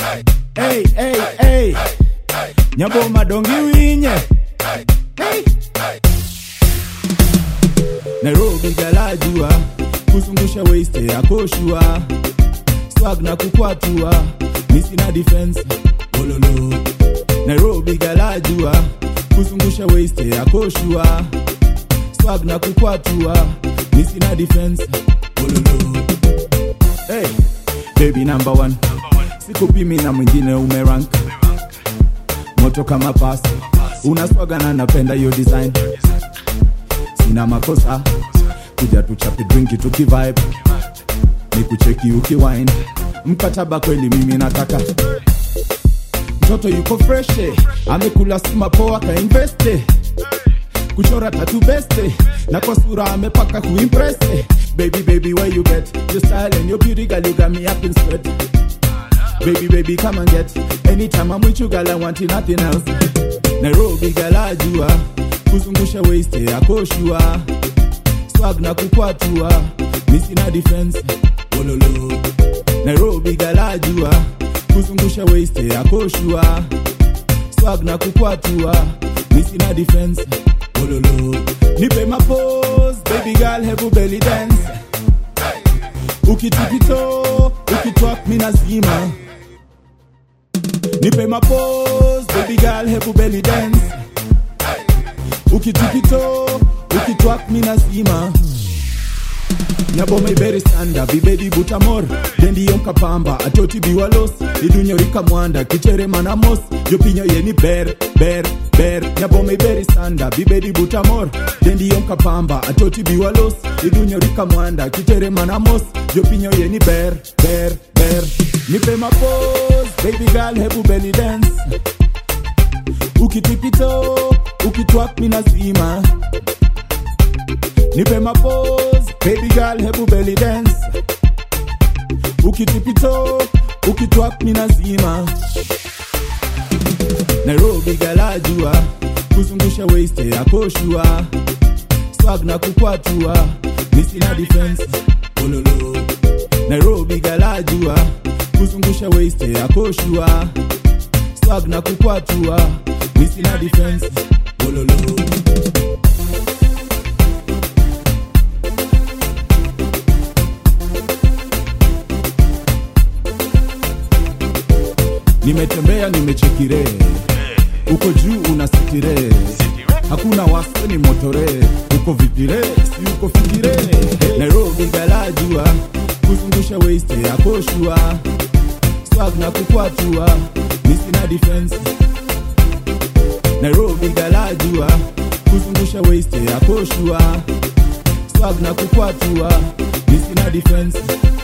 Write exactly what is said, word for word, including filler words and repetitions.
Hey, hey, hey. Nyabo madongi winye. Hey. Nairobi galajua, kuzungusha waist ya koshua. Swag na kukwatua, misi na defense. Ololo. Nairobi galajua, kuzungusha waist ya koshua. Swag na kukwatua, misi na defense. Ololo. Hey, baby number one. Sikupimi na mwingine umerank. Moto kama pasi. Unaswaga na napenda your design. Sina makosa. Kuja tuchapi drinki tukivibe. Nikucheki ukiwine. Mkataba kweli mimi nataka. Mtoto yuko fresh. Amekula sima poa ka investe. Kuchora tatu beste. Na kwa sura amepaka kuimpresse. Baby, baby, where you get your style and your beauty, girl, you got me up in sweat. Baby, baby, come and get. Anytime I'm with you, girl, I want you, nothing else. Nairobi, girl, ajua, kuzungusha waist ya koshua. Swag na kukwatua, misi na defense. Ololo. Nairobi, girl, ajua, kuzungusha waist ya koshua. Swag na kukwatua, misi na defense. Ololo. Nipe ma pose, baby girl, hebu belly dance. Ukitipito, ukitwak mina zima. Nipe ma pose, baby girl, hebu belly dance. Ukitipito, ukitwak mina zima. Nyabo may beri sanda, bibedi butamor. Dendi yonka pamba, atoti biwalos. Idunyo rika mwanda, kichere manamos. Jopinyo yeni ber, ber, ber. Nyabo may beri sanda, bibedi butamor. Dendi yonka pamba, atoti biwalos. Idunyo rika mwanda, kichere manamos. Jopinyo yeni ber, ber, ber. Nipe ma pose, baby girl, hebu belly dance. Ukitipito, ukitwak mina zima. Nipe ma pose, baby girl, hebu belly dance. Ukitipito, ukitwak mina zima. Nairobi galajua, kuzungusha waist ya koshua. Swag na kukwatua, misi na defense. Ololo. Nairobi galajua, kuzungusha waist ya koshua. Swag na kukwatua, misi na defense. Ololo. Nimetembea nimechekire. Uko juu unasikire. Hakuna wasi ni motore. Uko vipire, si uko fikire. Nairobi galajua, kuzungusha waist ya koshua. Swag na kukwatua, misi na defense. Nairobi galajua, kuzungusha waist ya koshua. Swag na kukwatua, misi na defense.